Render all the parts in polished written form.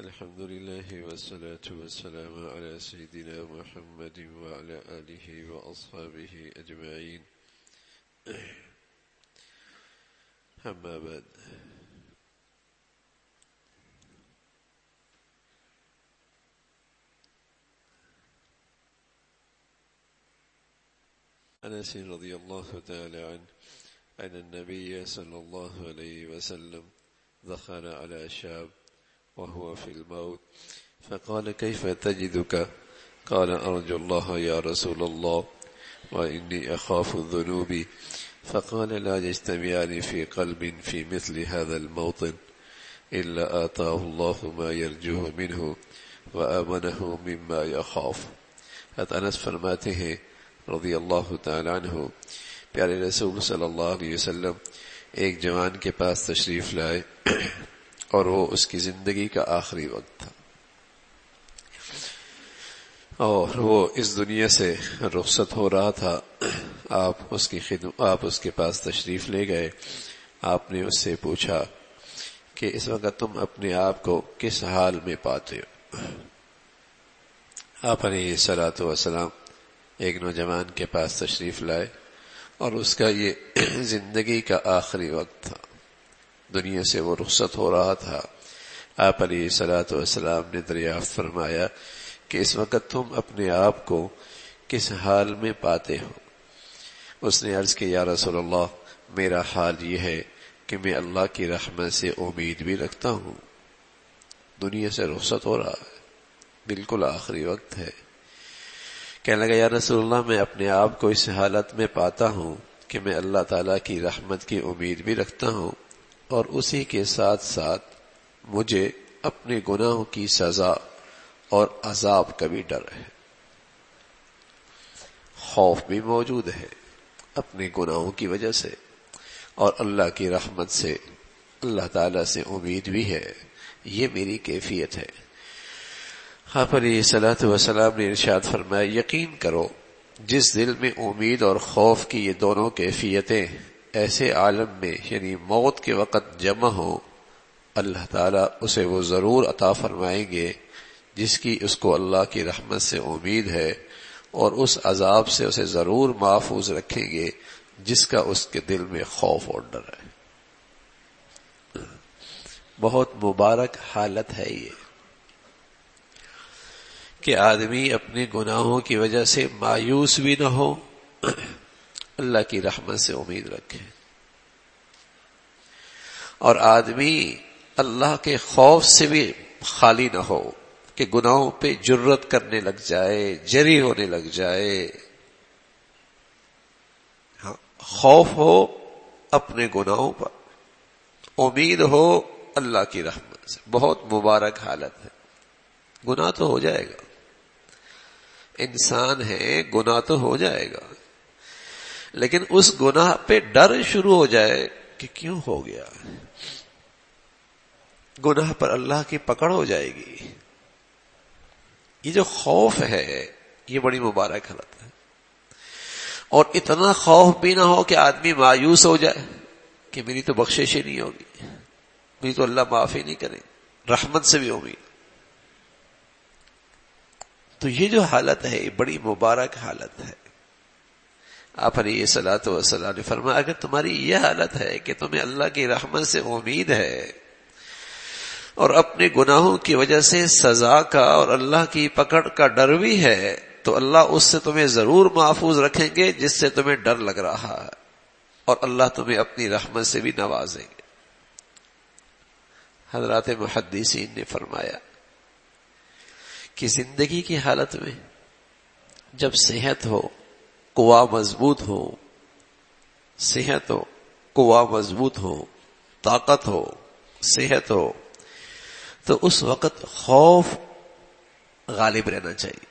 الحمد لله والصلاة والسلام على سيدنا محمد وعلى آله وأصحابه أجمعين. أما بعد، أنس رضي الله تعالى عنه أن النبي صلى الله عليه وسلم دخل على شاب وهو في الموت فقال: كيف تجدك؟ قال: أرجو الله يا رسول الله وإني أخاف الذنوب. فقال: لا يجتمعان في قلب في مثل هذا الموطن إلا آتاه الله ما يرجوه منه وآمنه مما يخاف. حضرت انس فرماتے ہیں رضی اللہ تعالی عنہ، پیارے رسول صلی اللہ علیہ وسلم ایک جوان کے پاس تشریف لائے اور وہ اس کی زندگی کا آخری وقت تھا اور وہ اس دنیا سے رخصت ہو رہا تھا. آپ اس کے پاس تشریف لے گئے. آپ نے اس سے پوچھا کہ اس وقت تم اپنے آپ کو کس حال میں پاتے ہو؟ آپ علیہ الصلوۃ والسلام ایک نوجوان کے پاس تشریف لائے اور اس کا یہ زندگی کا آخری وقت تھا، دنیا سے وہ رخصت ہو رہا تھا. آپ علیہ الصلوۃ والسلام نے دریافت فرمایا کہ اس وقت تم اپنے آپ کو کس حال میں پاتے ہو؟ اس نے عرض کہ یا رسول اللہ، میرا حال یہ ہے کہ میں اللہ کی رحمت سے امید بھی رکھتا ہوں. دنیا سے رخصت ہو رہا ہے، بالکل آخری وقت ہے. کہنے لگا یا رسول اللہ، میں اپنے آپ کو اس حالت میں پاتا ہوں کہ میں اللہ تعالیٰ کی رحمت کی امید بھی رکھتا ہوں اور اسی کے ساتھ ساتھ مجھے اپنے گناہوں کی سزا اور عذاب کا بھی ڈر ہے. خوف بھی موجود ہے اپنے گناہوں کی وجہ سے اور اللہ کی رحمت سے، اللہ تعالیٰ سے امید بھی ہے. یہ میری کیفیت ہے. آپ علیہ الصلوۃ والسلام نے ارشاد فرمایا، یقین کرو جس دل میں امید اور خوف کی یہ دونوں کیفیتیں ایسے عالم میں یعنی موت کے وقت جمع ہو، اللہ تعالیٰ اسے وہ ضرور عطا فرمائیں گے جس کی اس کو اللہ کی رحمت سے امید ہے، اور اس عذاب سے اسے ضرور محفوظ رکھیں گے جس کا اس کے دل میں خوف اور ڈر ہے. بہت مبارک حالت ہے یہ کہ آدمی اپنے گناہوں کی وجہ سے مایوس بھی نہ ہو، اللہ کی رحمت سے امید رکھے، اور آدمی اللہ کے خوف سے بھی خالی نہ ہو کہ گناہوں پہ جرت کرنے لگ جائے، جری ہونے لگ جائے. خوف ہو اپنے گناہوں پر، امید ہو اللہ کی رحمت سے. بہت مبارک حالت ہے. گناہ تو ہو جائے گا، انسان ہے، گناہ تو ہو جائے گا، لیکن اس گناہ پہ ڈر شروع ہو جائے کہ کیوں ہو گیا. گناہ پر اللہ کی پکڑ ہو جائے گی. یہ جو خوف ہے یہ بڑی مبارک حالت ہے. اور اتنا خوف بھی نہ ہو کہ آدمی مایوس ہو جائے کہ میری تو بخشش ہی نہیں ہوگی، میری تو اللہ معاف ہی نہیں کرے. رحمت سے بھی امید. تو یہ جو حالت ہے یہ بڑی مبارک حالت ہے. آپ علیہ الصلوۃ والسلام نے فرمایا اگر تمہاری یہ حالت ہے کہ تمہیں اللہ کی رحمت سے امید ہے اور اپنے گناہوں کی وجہ سے سزا کا اور اللہ کی پکڑ کا ڈر بھی ہے، تو اللہ اس سے تمہیں ضرور محفوظ رکھیں گے جس سے تمہیں ڈر لگ رہا ہے، اور اللہ تمہیں اپنی رحمت سے بھی نوازیں گے. حضرات محدثین نے فرمایا کہ زندگی کی حالت میں جب صحت ہو، قوا مضبوط ہو، صحت ہو، قوا مضبوط ہو، طاقت ہو، صحت ہو، تو اس وقت خوف غالب رہنا چاہیے.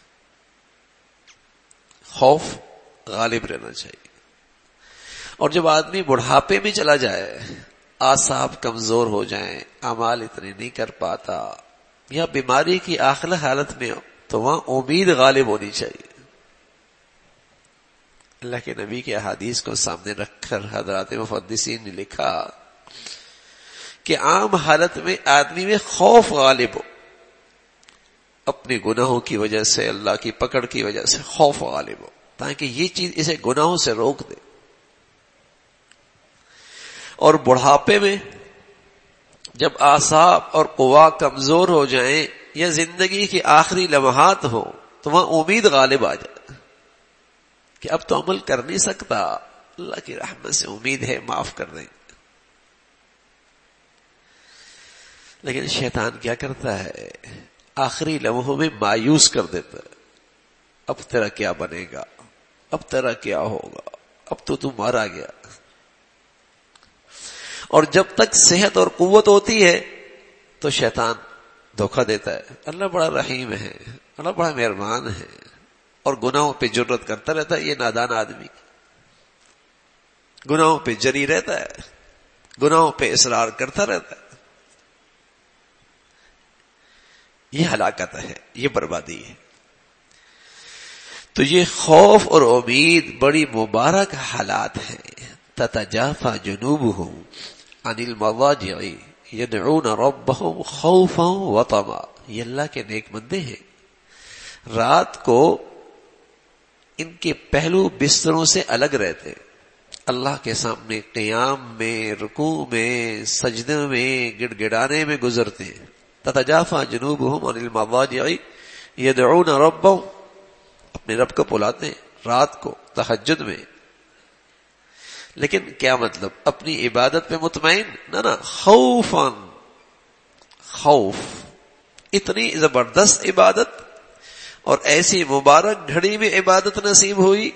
خوف غالب رہنا چاہیے. اور جب آدمی بڑھاپے میں چلا جائے، اعصاب کمزور ہو جائیں، اعمال اتنے نہیں کر پاتا، یا بیماری کی آخر حالت میں ہو، تو وہاں امید غالب ہونی چاہیے. اللہ کے نبی کے احادیث کو سامنے رکھ کر حضرات محدثین نے لکھا کہ عام حالت میں آدمی میں خوف غالب ہو، اپنے گناہوں کی وجہ سے، اللہ کی پکڑ کی وجہ سے خوف غالب ہو، تاکہ یہ چیز اسے گناہوں سے روک دے. اور بڑھاپے میں جب اعصاب اور قوا کمزور ہو جائیں یا زندگی کی آخری لمحات ہو تو وہاں امید غالب آ جائے کہ اب تو عمل کر نہیں سکتا، اللہ کی رحمت سے امید ہے معاف کر دیں. لیکن شیطان کیا کرتا ہے؟ آخری لمحوں میں مایوس کر دیتا ہے. اب تیرا کیا بنے گا، اب تیرا کیا ہوگا، اب تو مارا گیا. اور جب تک صحت اور قوت ہوتی ہے تو شیطان دھوکہ دیتا ہے. اللہ بڑا رحیم ہے، اللہ بڑا مہربان ہے، اور گناہوں پہ جرت کرتا رہتا ہے. یہ نادان آدمی گناہوں پہ جری رہتا ہے، گناہوں پہ اصرار کرتا رہتا ہے. یہ ہلاکت ہے، یہ بربادی ہے. تو یہ خوف اور امید بڑی مبارک حالات ہیں. تتجافى جنوبهم عن المضاجع يدعون ربهم خوفا وطمعا. یہ اللہ کے نیک بندے ہیں، رات کو ان کے پہلو بستروں سے الگ رہتے، اللہ کے سامنے قیام میں، رکوع میں، سجدے میں، گڑ گڑانے میں گزرتے ہیں. تتجافى جنوبهم عن المضاجع يدعون ربهم، اپنے رب کو بلاتے ہیں رات کو تہجد میں. لیکن کیا مطلب؟ اپنی عبادت پہ مطمئن نہ خوفاً، خوف. اتنی زبردست عبادت اور ایسی مبارک گھڑی میں عبادت نصیب ہوئی،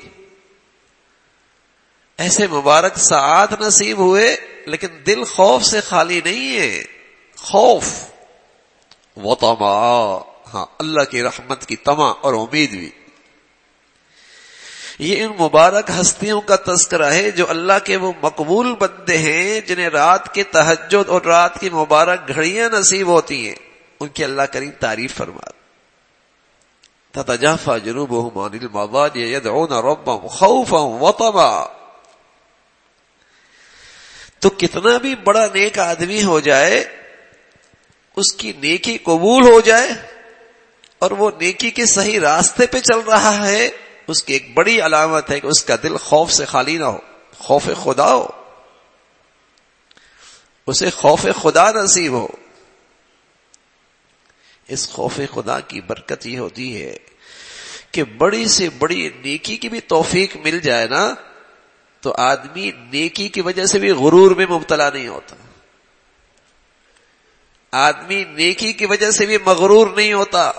ایسے مبارک ساعات نصیب ہوئے، لیکن دل خوف سے خالی نہیں ہے. خوف وطمع، ہاں اللہ کی رحمت کی طمع اور امید بھی. یہ ان مبارک ہستیوں کا تذکرہ ہے جو اللہ کے وہ مقبول بندے ہیں جنہیں رات کے تہجد اور رات کی مبارک گھڑیاں نصیب ہوتی ہیں. ان کی اللہ کریم تعریف فرمائے. تتجافى جنوبهم عن المضاجع يدعون ربهم خوفا وطمعا. تو کتنا بھی بڑا نیک آدمی ہو جائے، اس کی نیکی قبول ہو جائے اور وہ نیکی کے صحیح راستے پہ چل رہا ہے، اس کی ایک بڑی علامت ہے کہ اس کا دل خوف سے خالی نہ ہو، خوف خدا ہو، اسے خوف خدا نصیب ہو. اس خوف خدا کی برکت یہ ہوتی ہے کہ بڑی سے بڑی نیکی کی بھی توفیق مل جائے نا تو آدمی نیکی کی وجہ سے بھی غرور میں مبتلا نہیں ہوتا، آدمی نیکی کی وجہ سے بھی مغرور نہیں ہوتا،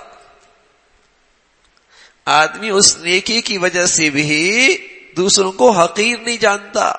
آدمی اس نیکی کی وجہ سے بھی دوسروں کو حقیر نہیں جانتا.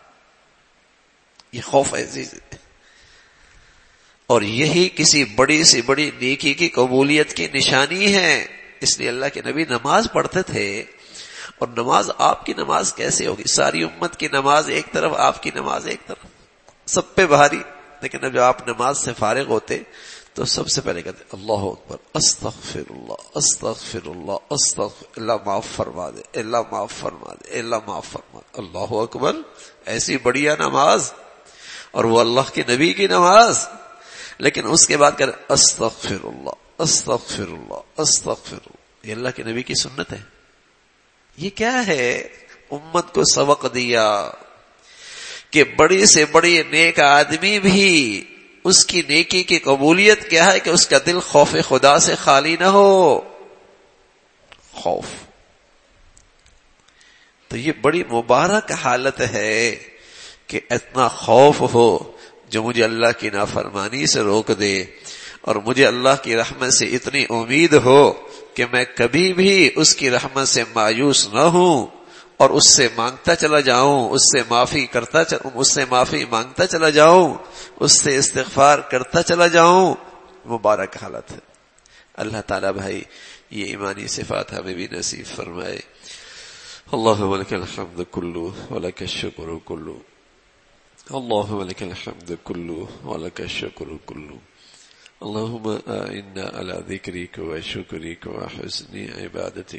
یہ خوف عزیز ہے، اور یہی کسی بڑی سے بڑی نیکی کی قبولیت کی نشانی ہے. اس لیے اللہ کے نبی نماز پڑھتے تھے، اور نماز آپ کی نماز کیسے ہوگی؟ ساری امت کی نماز ایک طرف، آپ کی نماز ایک طرف، سب پہ بھاری. لیکن جب آپ نماز سے فارغ ہوتے تو سب سے پہلے کہتے اللہ اکبر، استغفر اللہ، استغفر اللہ، استغفر اللہ، معاف فرما دے، اللہ معاف فرما دے، اللہ معاف فرما دے. اللہ اکبر، ایسی بڑھیا نماز، اور وہ اللہ کے نبی کی نماز. لیکن اس کے بعد کہتے استغفر اللہ، استغفر اللہ، استغفر اللہ. یہ اللہ کے نبی کی سنت ہے. یہ کیا ہے؟ امت کو سبق دیا کہ بڑی سے بڑی نیک آدمی بھی اس کی نیکی کی قبولیت کیا ہے کہ اس کا دل خوف خدا سے خالی نہ ہو. خوف تو یہ بڑی مبارک حالت ہے کہ اتنا خوف ہو جو مجھے اللہ کی نافرمانی سے روک دے، اور مجھے اللہ کی رحمت سے اتنی امید ہو کہ میں کبھی بھی اس کی رحمت سے مایوس نہ ہوں، اور اس سے مانگتا چلا جاؤں، اس سے معافی مانگتا چلا جاؤں، اس سے استغفار کرتا چلا جاؤں. مبارک حالت ہے. اللہ تعالی بھائی یہ ایمانی صفات ہمیں بھی نصیب فرمائے. اللہم لک الحمد کلو ولک الشکر کلو، اللہم لک الحمد کلو ولک الشکر کلو. اللہم اعنا علی ذکرک و شکرک و حسن عبادتک.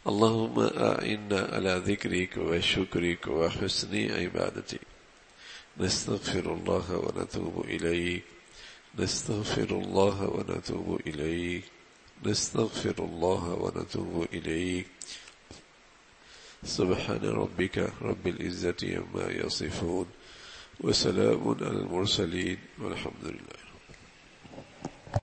اللهم أعنا على ذكرك وشكرك وحسن عبادتك. نستغفر الله ونتوب إليك نستغفر الله ونتوب إليك نستغفر الله ونتوب إليك سبحان ربك رب العزة عما يصفون وسلام على المرسلين والحمد لله.